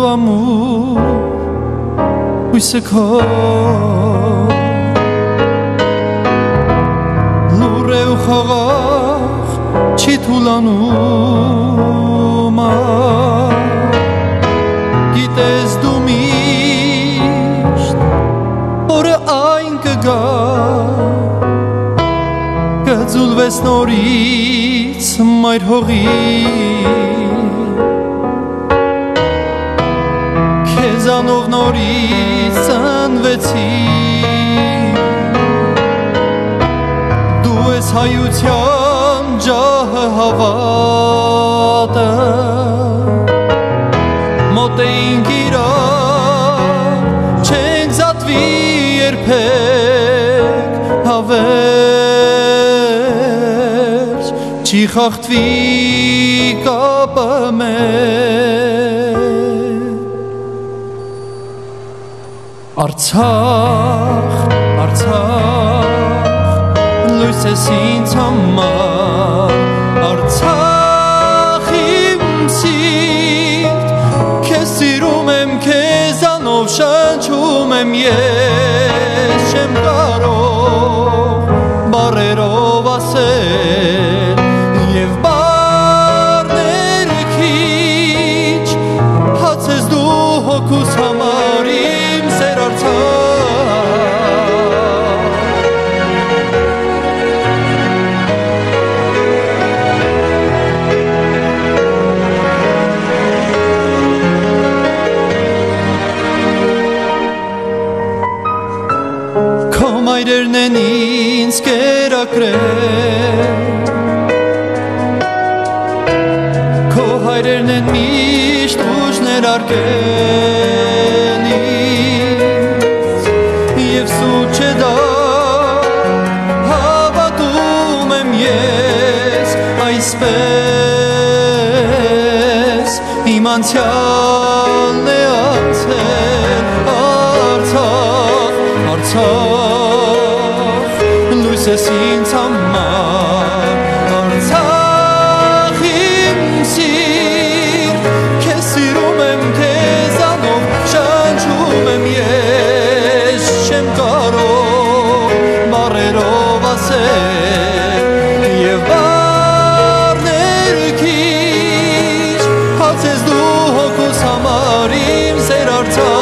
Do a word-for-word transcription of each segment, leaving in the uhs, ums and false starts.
amor hույսը քո լուր է ու խաղաղ չի թուլանում գիտես դու միշտ օրը այն կգա կձուլվես նորից մայր հողի քեզանով նորից ծնվեցի դու ես հայության ջահը հավատը մոտ էինք իրար չենք զատվի երբեք հավերջ չի խախտվի կապը մեր Արցախ, Արցախ, լույս ես ինձ համար Արցախ իմ սիրտ քեզ սիրում եմ քեզանով շնչում եմ ես չեմ կարող բառերով ասել և բառներ քիչ հացես դու հոգուս համար իմ սեր Քո մայրերն են ինձ կերակրել Քո հայրերն են միշտ ուժ ներարկել Եվ սուտ չէ դա հավատում եմ ես այսպես իմ անցյալն է անցել Արցախ, Արցախ լույս ես ինձ համար Արցախ իմ սիրտ քեզ սիրում եմ քեզանով շնչում եմ ես չեմ կարող բառերով ասել և բառներ քիչ հացես դու հոգուս համար իմ սեր Արցախ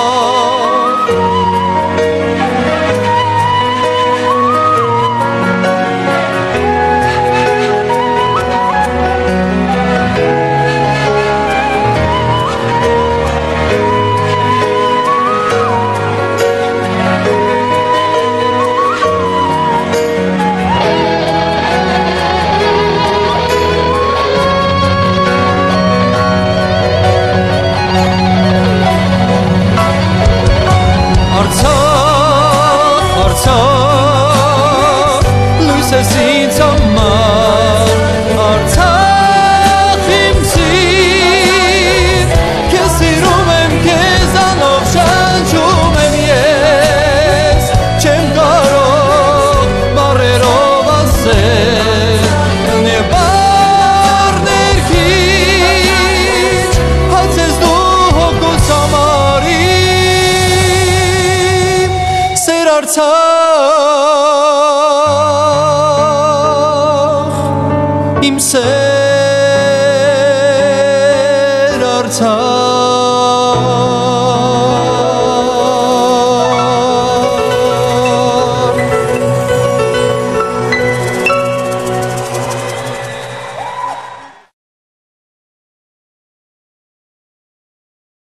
Ինձ համար Արցախ իմ սիրտ քեզ սիրում եմ քեզանով շնչում եմ ես չեմ կարող բառերով ասել և բառներ քիչ հացես դու հոգուս համար իմ սեր Արցախ Im se